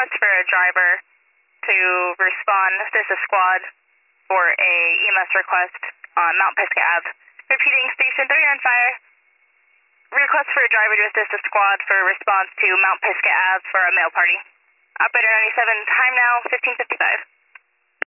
request for a driver to respond. This is squad for a EMS request on Mount Pisgah Ave. Repeating, station 3 on fire. Request for a driver to assist the squad for a response to Mount Pisgah Ave for a mail party. Operator 97, time now 15:55.